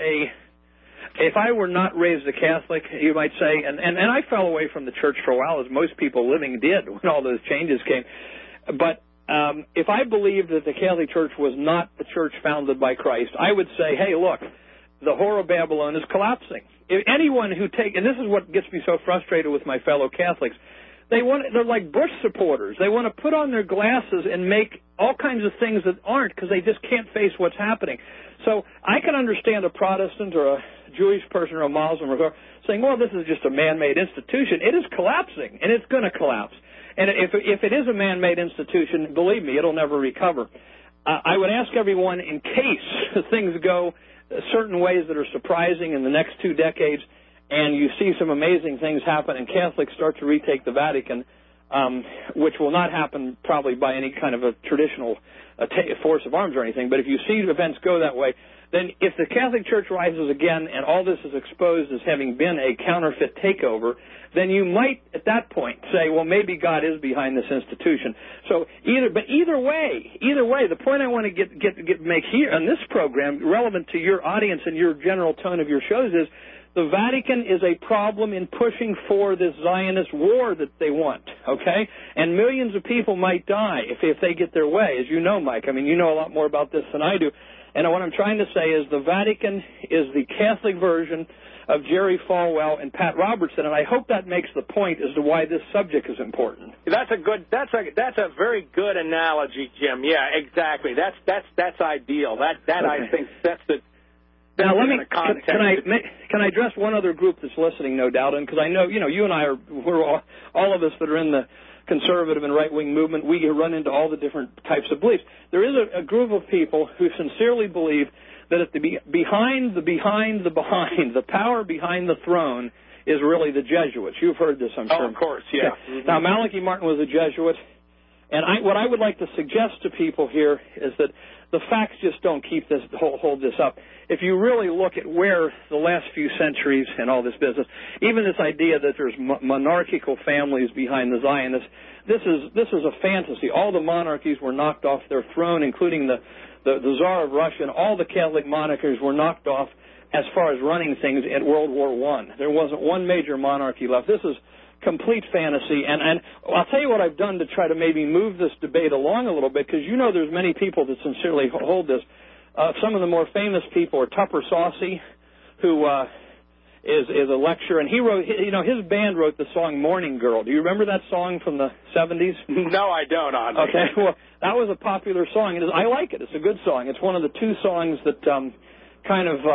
not raised a Catholic, you might say, and I fell away from the church for a while, as most people living did when all those changes came, but if I believed that the Catholic Church was not the church founded by Christ, I would say, hey, look, the whore of Babylon is collapsing. If anyone who and this is what gets me so frustrated with my fellow Catholics, they're like Bush supporters. They want to put on their glasses and make all kinds of things that aren't, because they just can't face what's happening. So I can understand a Protestant or a Jewish person or a Muslim or saying, well, this is just a man-made institution. It is collapsing, and it's going to collapse. And if it is a man-made institution, believe me, it'll never recover. I would ask everyone, in case things go certain ways that are surprising in the next 2 decades, and you see some amazing things happen, and Catholics start to retake the Vatican, which will not happen probably by any kind of a traditional force of arms or anything, but if you see events go that way, then if the Catholic Church rises again and all this is exposed as having been a counterfeit takeover, then you might at that point say, well, maybe God is behind this institution. So either way, the point I want to make here on this program, relevant to your audience and your general tone of your shows, is the Vatican is a problem in pushing for this Zionist war that they want, okay? And millions of people might die if they get their way, as you know, Mike. I mean, you know a lot more about this than I do. And what I'm trying to say is the Vatican is the Catholic version of Jerry Falwell and Pat Robertson, and I hope that makes the point as to why this subject is important. That's a very good analogy, Jim. Yeah, exactly. That's ideal. That I think that's the. Now, can I address one other group that's listening, no doubt, and because I know, you and I we're all of us that are in the conservative and right-wing movement, we run into all the different types of beliefs. There is a group of people who sincerely believe that at the power behind the throne is really the Jesuits. You've heard this, I'm sure. Oh, of course, yeah. Mm-hmm. Now, Malachi Martin was a Jesuit, and what I would like to suggest to people here is that the facts just don't hold this up. If you really look at where the last few centuries and all this business, even this idea that there's monarchical families behind the Zionists, this is a fantasy. All the monarchies were knocked off their throne, including the Tsar of Russia, and all the Catholic monarchies were knocked off as far as running things at World War I. There wasn't one major monarchy left. This is complete fantasy, and I'll tell you what I've done to try to maybe move this debate along a little bit, because there's many people that sincerely hold this. Some of the more famous people are Tupper Saucy, who is a lecturer, and he wrote, his band wrote the song Morning Girl. Do you remember that song from the 70s? No, I don't, Andre. Okay, well, that was a popular song. I like it. It's a good song. It's one of the 2 songs that kind of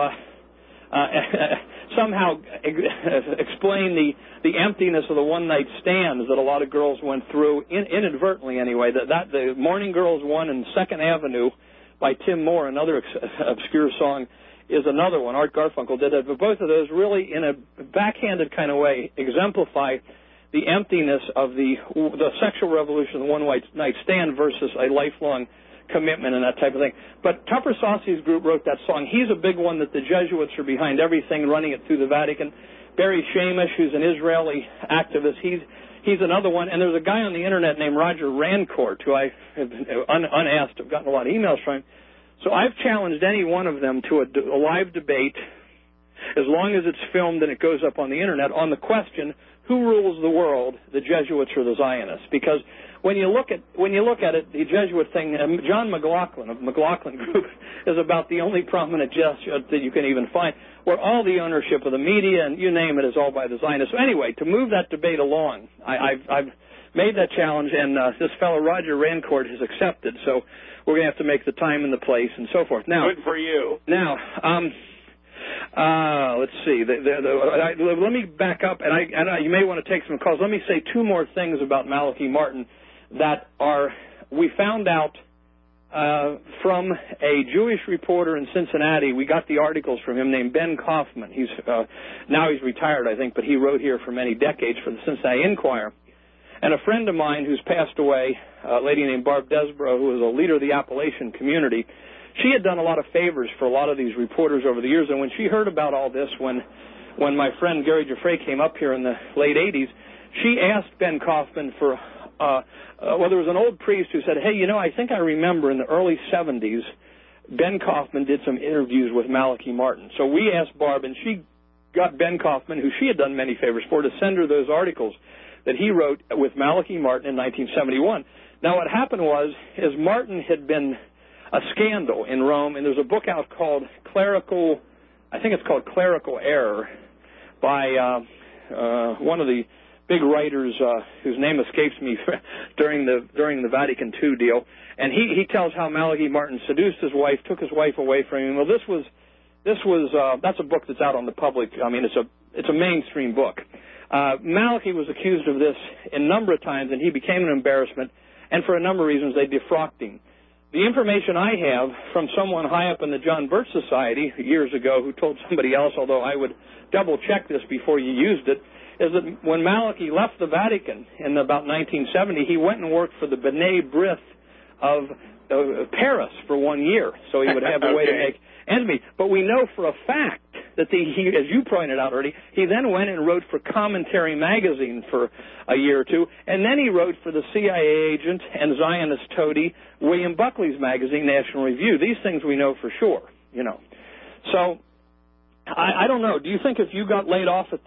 somehow explain the emptiness of the one-night stands that a lot of girls went through, inadvertently anyway. That the Morning Girl is one, and Second Avenue by Tim Moore, another obscure song, is another one. Art Garfunkel did it. But both of those really, in a backhanded kind of way, exemplify the emptiness of the sexual revolution, the one-night stand, versus a lifelong commitment and that type of thing. But Tupper Saucy's group wrote that song. He's a big one that the Jesuits are behind everything, running it through the Vatican. Barry Shamish, who's an Israeli activist, he's another one. And there's a guy on the Internet named Roger Rancourt, who I have been unasked. I've gotten a lot of emails from him. So I've challenged any one of them to a live debate, as long as it's filmed and it goes up on the Internet, on the question, who rules the world, the Jesuits or the Zionists? Because when you look at it, the Jesuit thing, John McLaughlin of McLaughlin Group is about the only prominent Jesuit that you can even find, where all the ownership of the media and you name it is all by the Zionists. So anyway, to move that debate along, I've made that challenge, and this fellow Roger Rancourt has accepted. So we're going to have to make the time and the place and so forth. Now, good for you. Now, let's see. Let me back up, and you may want to take some calls. Let me say 2 more things about Malachi Martin that we found out from a Jewish reporter in Cincinnati. We got the articles from him, named Ben Kaufman. Now he's retired, I think, but he wrote here for many decades for the Cincinnati Enquirer. And a friend of mine who's passed away, a lady named Barb Desborough, who was a leader of the Appalachian community, she had done a lot of favors for a lot of these reporters over the years. And when she heard about all this, when my friend Gary Giuffre came up here in the late 80s, she asked Ben Kaufman for, there was an old priest who said, hey, I think I remember in the early 70s, Ben Kaufman did some interviews with Malachi Martin. So we asked Barb, and she got Ben Kaufman, who she had done many favors for, to send her those articles that he wrote with Malachi Martin in 1971. Now, what happened is Martin had been a scandal in Rome, and there's a book out called Clerical Error by one of the big writers whose name escapes me during the Vatican II deal, and he tells how Malachi Martin seduced his wife, took his wife away from him. Well, that's a book that's out on the public. I mean, it's a mainstream book. Malachi was accused of this a number of times, and he became an embarrassment, and for a number of reasons they defrocked him. the information I have from someone high up in the John Birch Society years ago who told somebody else, although I would double-check this before you used it, is that when Malachy left the Vatican in about 1970, he went and worked for the B'nai B'rith of Paris for 1 year, so he would have a way to make ends meet. But we know for a fact that he, as you pointed out already, he then went and wrote for Commentary magazine for a year or two, and then he wrote for the CIA agent and Zionist toady William Buckley's magazine, National Review. These things we know for sure, you know. So I don't know. Do you think if you got laid off at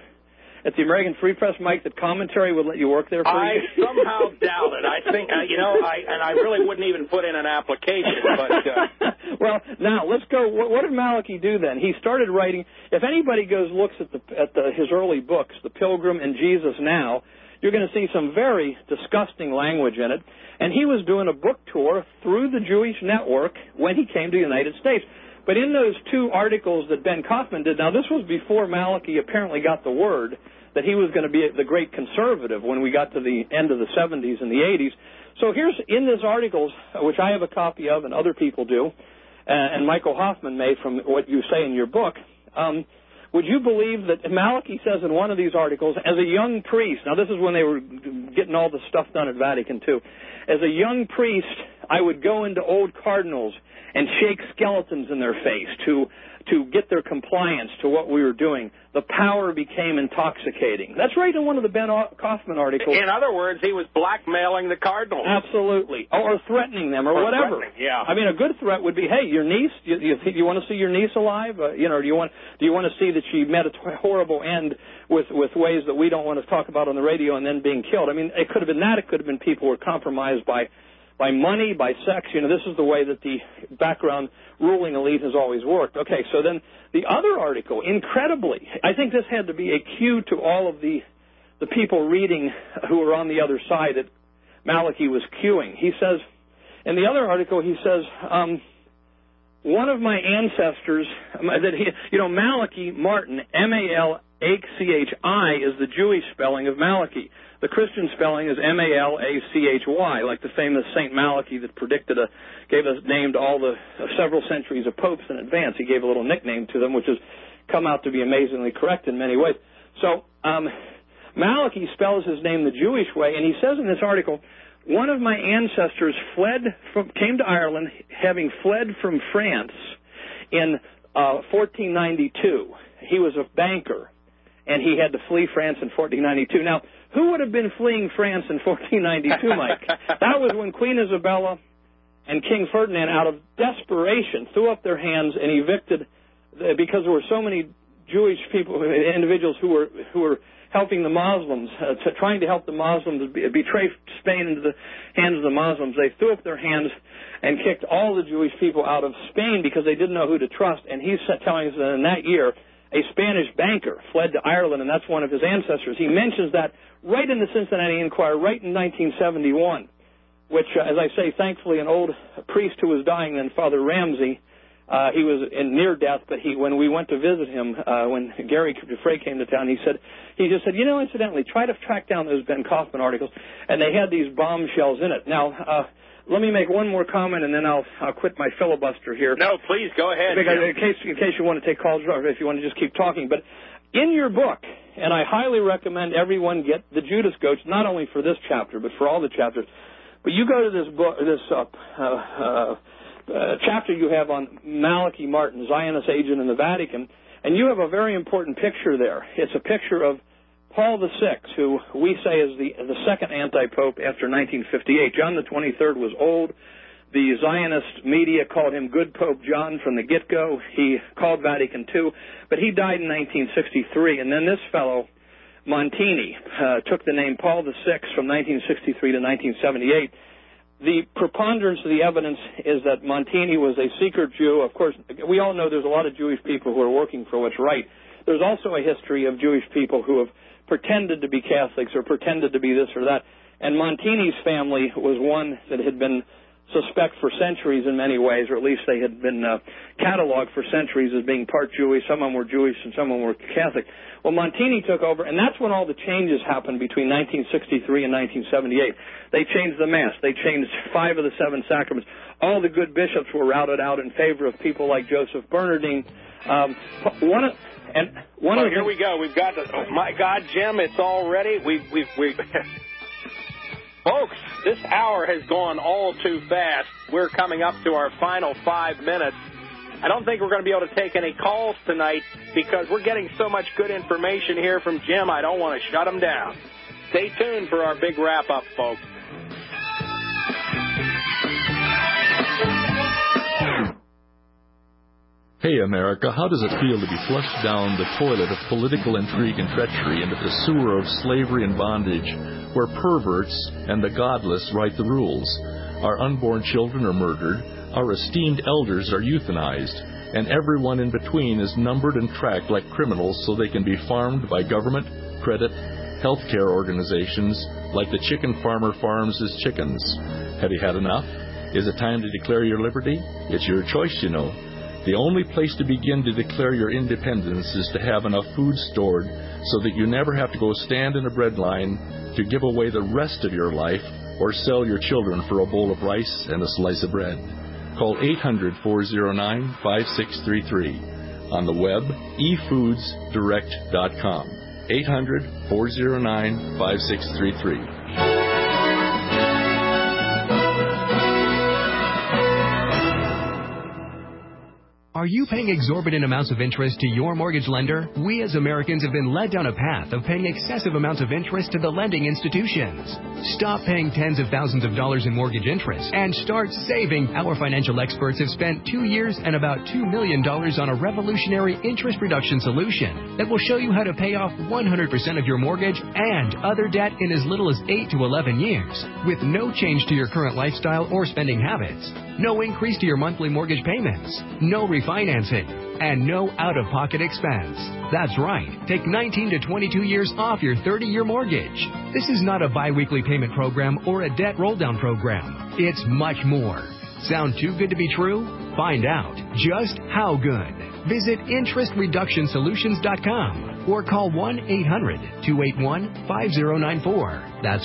the American Free Press, Mike, that Commentary would let you work there for a year? I somehow doubt it. I think, I really wouldn't even put in an application. But well, now, let's go. What did Malachy do then? He started writing. If anybody looks at his early books, The Pilgrim and Jesus Now, you're going to see some very disgusting language in it. And he was doing a book tour through the Jewish Network when he came to the United States. But in those 2 articles that Ben Kaufman did, now this was before Malachy apparently got the word that he was going to be the great conservative when we got to the end of the 70s and the 80s. So here's, in this article, which I have a copy of and other people do, and Michael Hoffman made from what you say in your book, would you believe that Malachy says in one of these articles, as a young priest, now this is when they were getting all the stuff done at Vatican II, as a young priest, I would go into old cardinals and shake skeletons in their face to get their compliance to what we were doing. The power became intoxicating. That's right in one of the Ben Kaufman articles. In other words, he was blackmailing the cardinals. Absolutely. Or threatening them or whatever. Yeah. I mean, a good threat would be, hey, your niece, you want to see your niece alive? Do you want to see that she met a horrible end with ways that we don't want to talk about on the radio and then being killed? I mean, it could have been that. It could have been people who were compromised by money, by sex. This is the way that the background ruling elite has always worked. Okay, so then the other article, incredibly, I think this had to be a cue to all of the people reading who were on the other side that Malachy was cueing. He says, in the other article, he says, one of my ancestors, Malachy Martin, M-A-L-A-C-H-I, is the Jewish spelling of Malachy. The Christian spelling is M-A-L-A-C-H-Y, like the famous Saint Malachy that gave a name to all the several centuries of popes in advance. He gave a little nickname to them, which has come out to be amazingly correct in many ways. So Malachy spells his name the Jewish way, and he says in this article, one of my ancestors came to Ireland having fled from France in 1492. He was a banker, and he had to flee France in 1492. Now, who would have been fleeing France in 1492, Mike? That was when Queen Isabella and King Ferdinand, out of desperation, threw up their hands and evicted, because there were so many Jewish individuals who were helping the Muslims, trying to help the Muslims betray Spain into the hands of the Muslims. They threw up their hands and kicked all the Jewish people out of Spain because they didn't know who to trust. And he's telling us that in that year, a Spanish banker fled to Ireland, and that's one of his ancestors. He mentions that right in the Cincinnati Enquirer, right in 1971, which, as I say, thankfully, an old priest who was dying then, Father Ramsey, he was in near death, but when we went to visit him, when Gary Dufresne came to town, he just said, incidentally, try to track down those Ben Kaufman articles, and they had these bombshells in it. Now, let me make one more comment, and then I'll quit my filibuster here. No, please, go ahead. In case you want to take calls, or if you want to just keep talking. But in your book, and I highly recommend everyone get the Judas Goats, not only for this chapter, but for all the chapters. But you go to this book, chapter you have on Malachy Martin, Zionist agent in the Vatican, and you have a very important picture there. It's a picture of Paul VI, who we say is the second anti-pope after 1958. John the 23rd was old. The Zionist media called him Good Pope John from the get-go. He called Vatican II, but he died in 1963. And then this fellow, Montini, took the name Paul VI from 1963 to 1978. The preponderance of the evidence is that Montini was a secret Jew. Of course, we all know there's a lot of Jewish people who are working for what's right. There's also a history of Jewish people who have pretended to be Catholics or pretended to be this or that. And Montini's family was one that had been suspect for centuries in many ways, or at least they had been cataloged for centuries as being part Jewish. Some of them were Jewish and some of them were Catholic. Well, Montini took over, and that's when all the changes happened between 1963 and 1978. They changed the Mass. They changed 5 of the 7 sacraments. all the good bishops were routed out in favor of people like Joseph Bernardine. Here we go. We've got oh my God, Jim, it's all ready. We folks, this hour has gone all too fast. We're coming up to our final 5 minutes. I don't think we're going to be able to take any calls tonight because we're getting so much good information here from Jim. I don't want to shut him down. Stay tuned for our big wrap-up, folks. Hey, America, how does it feel to be flushed down the toilet of political intrigue and treachery into the sewer of slavery and bondage, where perverts and the godless write the rules? Our unborn children are murdered, our esteemed elders are euthanized, and everyone in between is numbered and tracked like criminals so they can be farmed by government, credit, healthcare organizations like the chicken farmer farms his chickens. Have you had enough? Is it time to declare your liberty? It's your choice, you know. The only place to begin to declare your independence is to have enough food stored so that you never have to go stand in a bread line to give away the rest of your life or sell your children for a bowl of rice and a slice of bread. Call 800-409-5633. On the web, efoodsdirect.com. 800-409-5633. Are you paying exorbitant amounts of interest to your mortgage lender? We as Americans have been led down a path of paying excessive amounts of interest to the lending institutions. Stop paying tens of thousands of dollars in mortgage interest and start saving. Our financial experts have spent 2 years and about $2 million on a revolutionary interest reduction solution that will show you how to pay off 100% of your mortgage and other debt in as little as 8 to 11 years with no change to your current lifestyle or spending habits. No increase to your monthly mortgage payments, no refinancing, and no out-of-pocket expense. That's right. Take 19 to 22 years off your 30-year mortgage. This is not a biweekly payment program or a debt roll-down program. It's much more. Sound too good to be true? Find out just how good. Visit interestreductionsolutions.com or call 1-800-281-5094. That's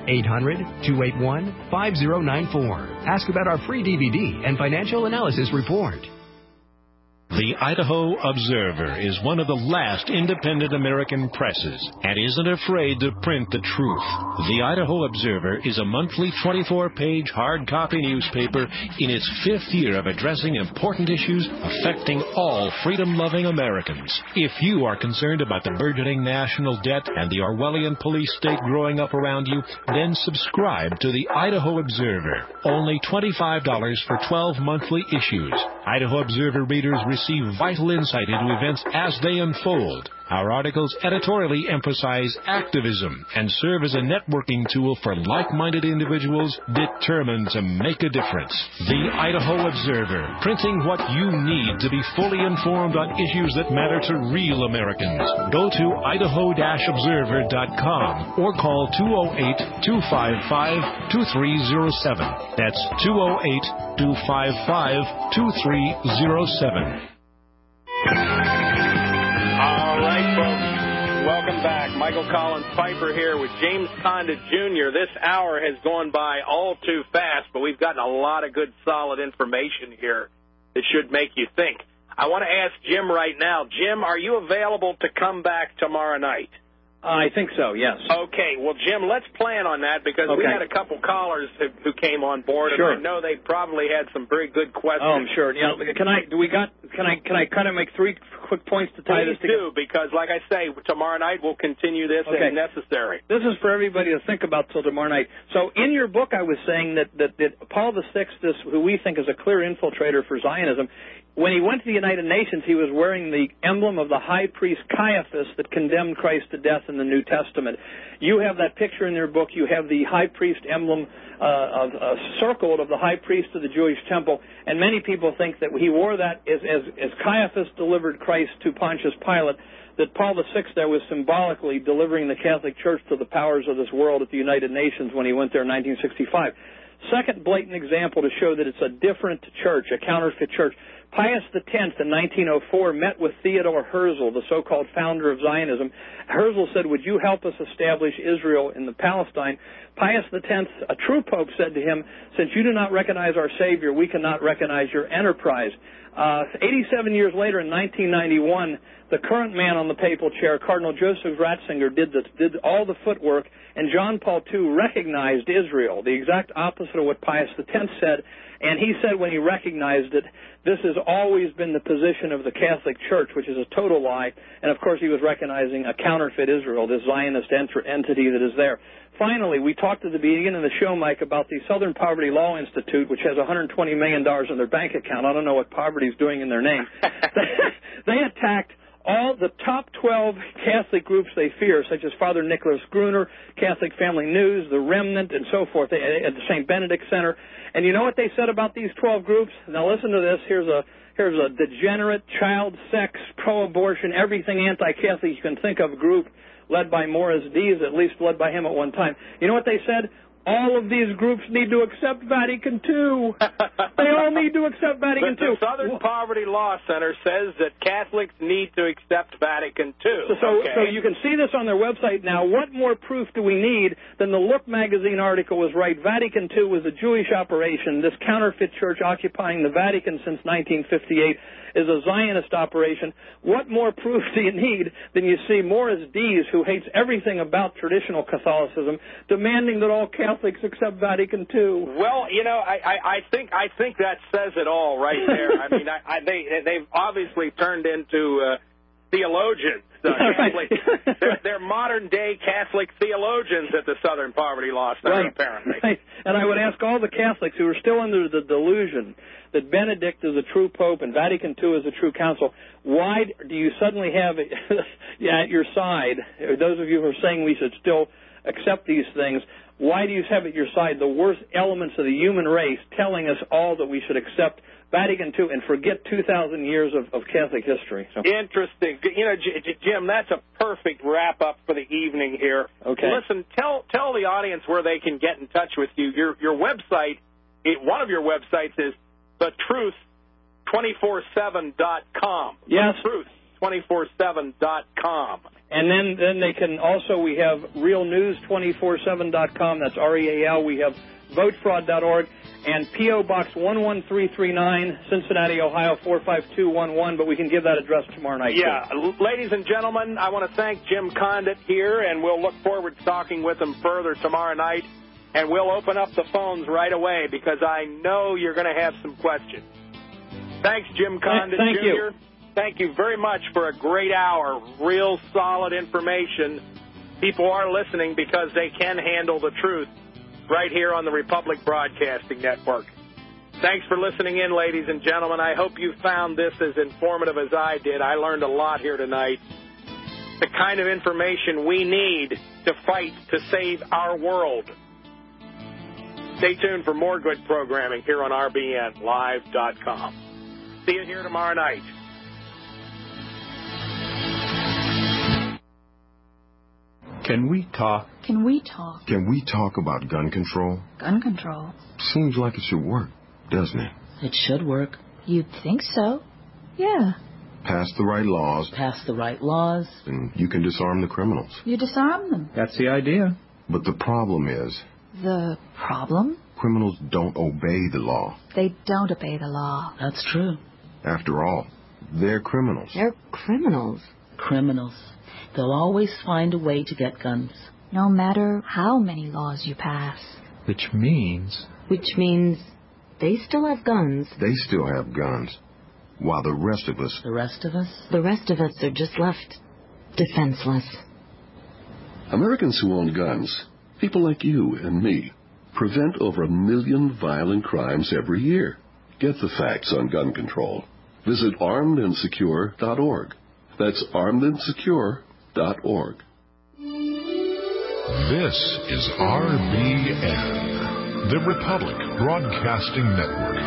1-800-281-5094. Ask about our free DVD and financial analysis report. The Idaho Observer is one of the last independent American presses and isn't afraid to print the truth. The Idaho Observer is a monthly 24-page hard copy newspaper in its 5th year of addressing important issues affecting all freedom-loving Americans. If you are concerned about the burgeoning national debt and the Orwellian police state growing up around you, then subscribe to the Idaho Observer. Only $25 for 12 monthly issues. Idaho Observer readers receive vital insight into events as they unfold. Our articles editorially emphasize activism and serve as a networking tool for like-minded individuals determined to make a difference. The Idaho Observer, printing what you need to be fully informed on issues that matter to real Americans. Go to idaho-observer.com or call 208-255-2307. That's 208-255-2307. All right, folks. Welcome back. Michael Collins Piper here with James Condit Jr. This hour has gone by all too fast, but we've gotten a lot of good, solid information here that should make you think. I want to ask Jim right now. Jim, are you available to come back tomorrow night? I think so, yes. Okay, well, Jim, let's plan on that because we had a couple callers who came on board, and I know they probably had some very good questions. Oh, I'm sure. Yeah, can I kind of make 3 quick points to tie this together? Please do, because like I say, tomorrow night we'll continue this if necessary. This is for everybody to think about till tomorrow night. So in your book, I was saying that Paul VI, who we think is a clear infiltrator for Zionism, when he went to the United Nations, he was wearing the emblem of the high priest Caiaphas that condemned Christ to death in the New Testament. You have that picture in your book. You have the high priest emblem circled of the high priest of the Jewish temple, and many people think that he wore that as Caiaphas delivered Christ to Pontius Pilate, that Paul VI there was symbolically delivering the Catholic Church to the powers of this world at the United Nations when he went there in 1965. Second blatant example to show that it's a different church, a counterfeit church. Pius X in 1904 met with Theodor Herzl, the so-called founder of Zionism. Herzl said, "Would you help us establish Israel in the Palestine?" Pius X, a true pope, said to him, "Since you do not recognize our Savior, we cannot recognize your enterprise." 87 years later, in 1991, the current man on the papal chair, Cardinal Joseph Ratzinger, did all the footwork, and John Paul II recognized Israel, the exact opposite of what Pius X said. And he said when he recognized it, this has always been the position of the Catholic Church, which is a total lie. And, of course, he was recognizing a counterfeit Israel, this Zionist entity that is there. Finally, we talked at the beginning of the show, Mike, about the Southern Poverty Law Institute, which has $120 million in their bank account. I don't know what poverty is doing in their name. They attacked all the top 12 Catholic groups they fear, such as Father Nicholas Gruner, Catholic Family News, the Remnant, and so forth, at the St. Benedict Center. And you know what they said about these 12 groups? Now listen to this. Here's a degenerate, child sex, pro-abortion, everything anti-Catholic you can think of group led by Morris Dees, at least led by him at one time. You know what they said? All of these groups need to accept Vatican II. They all need to accept Vatican II. The Southern Poverty Law Center says that Catholics need to accept Vatican II. So you can see this on their website now. What more proof do we need than the Look magazine article was right? Vatican II was a Jewish operation. This counterfeit church occupying the Vatican since 1958 is a Zionist operation. What more proof do you need than you see Morris Dees, who hates everything about traditional Catholicism, demanding that all Catholics accept Vatican II? Well, you know, I think that says it all right there. I mean, they've obviously turned into theologians. They're modern-day Catholic theologians at the Southern Poverty Law Center, apparently. Right. And I would ask all the Catholics who are still under the delusion that Benedict is a true pope and Vatican II is a true council, why do you suddenly have at your side, those of you who are saying we should still accept these things, why do you have at your side the worst elements of the human race telling us all that we should accept Vatican II and forget 2,000 years of Catholic history? So. Interesting. You know, Jim, that's a perfect wrap-up for the evening here. Okay. Listen, tell the audience where they can get in touch with you. Your website, one of your websites is thetruth247.com. Yes. Thetruth247.com. And then they can also, we have realnews247.com. That's REAL. We have votefraud.org. And P.O. Box 11339, Cincinnati, Ohio, 45211, but we can give that address tomorrow night. Yeah. Ladies and gentlemen, I want to thank Jim Condit here, and we'll look forward to talking with him further tomorrow night. And we'll open up the phones right away because I know you're going to have some questions. Thanks, Jim Condit Thank Jr. you. Thank you very much for a great hour. Real solid information. People are listening because they can handle the truth right here on the Republic Broadcasting Network. Thanks for listening in, ladies and gentlemen. I hope you found this as informative as I did. I learned a lot here tonight. The kind of information we need to fight to save our world. Stay tuned for more good programming here on RBNLive.com. See you here tomorrow night. Can we talk? Can we talk? Can we talk about gun control? Gun control? Seems like it should work, doesn't it? It should work. You'd think so. Yeah. Pass the right laws. Pass the right laws. And you can disarm the criminals. You disarm them. That's the idea. But the problem is... The problem? Criminals don't obey the law. They don't obey the law. That's true. After all, they're criminals. They're criminals. Criminals. They'll always find a way to get guns. No matter how many laws you pass. Which means they still have guns. They still have guns. While the rest of us... The rest of us? The rest of us are just left defenseless. Americans who own guns, people like you and me, prevent over 1 million violent crimes every year. Get the facts on gun control. Visit armedandsecure.org. That's armedandsecure.org. This is RBN, the Republic Broadcasting Network.